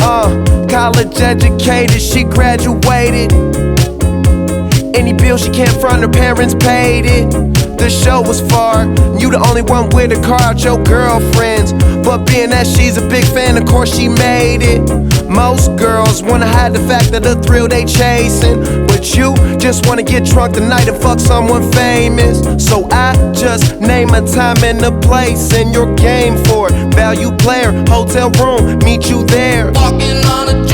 College educated, she graduated. Any bill she can't front, her parents paid it. The show was far, you the only one with a car out your girlfriends. But being that she's a big fan, of course she made it. Most girls wanna hide the fact of the thrill they chasing, but you just wanna get drunk tonight and fuck someone famous. So I just name a time and a place, and you're game for it. Value player, hotel room, meet you there. Walking on a